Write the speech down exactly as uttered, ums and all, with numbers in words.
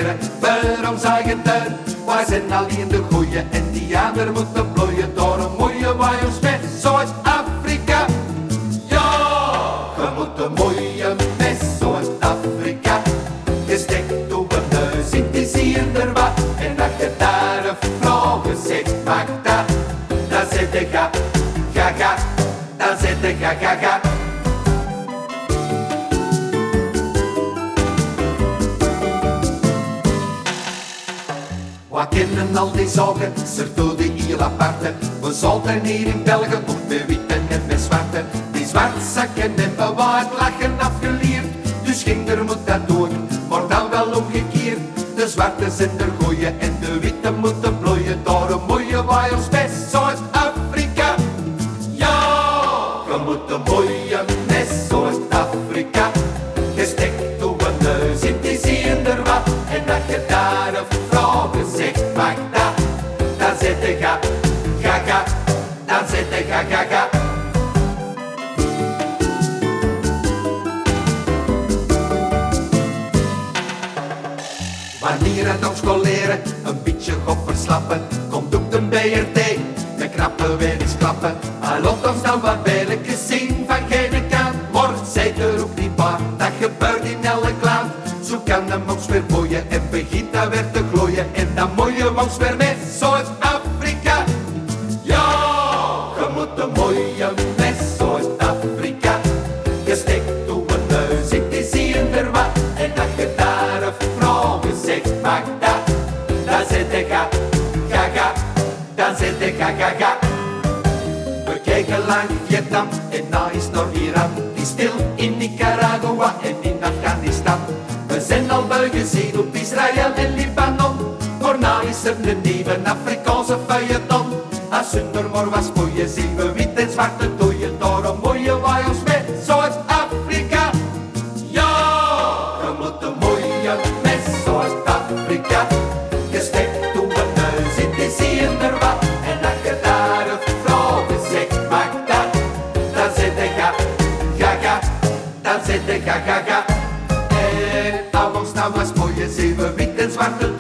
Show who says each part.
Speaker 1: leren, waarom zeggen er? Wij zijn alleen de goeie en die anderen moeten bloeien door een mooie wijs met Zuid-Afrika. Ja, je moet een mooie met Zuid-Afrika. Je steekt op een neus in die zie er wat. En als je daar een vrouw zegt, maak dat. Dan zit je ga, ga, ga. Dan zit je ga, ga, ga. We kennen al die zaken, surtout die heel aparte. We zouden hier in België ook met witte en met zwarte. Die zwartzakken hebben we het lachen afgeleerd. Dus ginder moet dat doen, maar dan wel omgekeerd. De zwarte zijn er goeie en de witte moeten bloeien. Door een mooie waaiers bij Zuid-Afrika. Ja, je moet een mooie met Zuid-Afrika. Je steekt op een neus in die zie er wat. En dat je daar een vrouw zegt, maak dat. Dan zit je ga, ga, ga. Dan zit je ga, ga, ga. Wanneer het ons kon leren, een beetje God verslappen, komt op de B R T, de knappen weer eens klappen. En laat ons dan wat belletjes zien van geen kant. Maar zijt er ook niet waar, dat gebeurt in elk land. Zo kan hem ons weer boeien en begint dan weer te glooien. En dan mooie we ons weer met Zuid-Afrika. Ja, je moet een mooie met Zuid-Afrika. Je steekt op een neus in die zie er wat. En dat je daar een vrouw zegt, maak dat. Dan zit je ga, ga, ga. Dan zit je ga, ga, ga. We kijken lang Vietnam en na is nog Iran. Die stil in Nicaragua en in Afghanistan. We zijn al wel gezien op Israël en Libanon. Maar na is er een nieuwe Afrikaanse feuilleton. Als zonder maar was mooie zien we wit en zwarte dooien. Door een mooie waaiers met Zuid-Afrika. Ja, je moet een mooie met Zuid-Afrika. Je steekt op een neus in die zie er wat. En als je daar een vrouw zegt, maak dat. Dan zit je ga, ga, ga. Dan zit je ga, ga, ga. En als ons nou was mooie zien we wit en zwarte